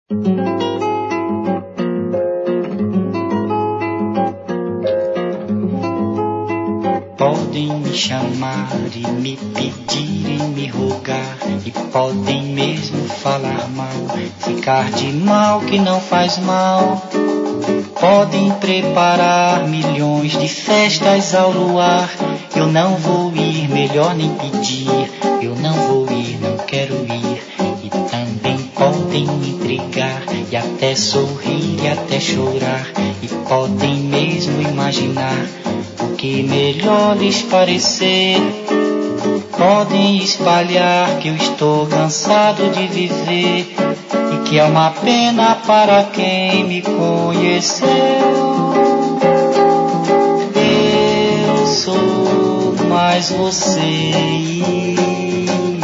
Podem me chamar e me pedir e me rogar, e podem mesmo falar mal, ficar de mal que não faz mal. Podem preparar milhões de festas ao luar, eu não vou ir, melhor nem pedir. Eu não vou ir, não quero ir. E também podem me intrigar, e até sorrir e até chorar, e podem mesmo imaginar o que melhor lhes parecer. Podem espalhar que eu estou cansado de viver, e que é uma pena para quem me conheceu. Eu sou mais você.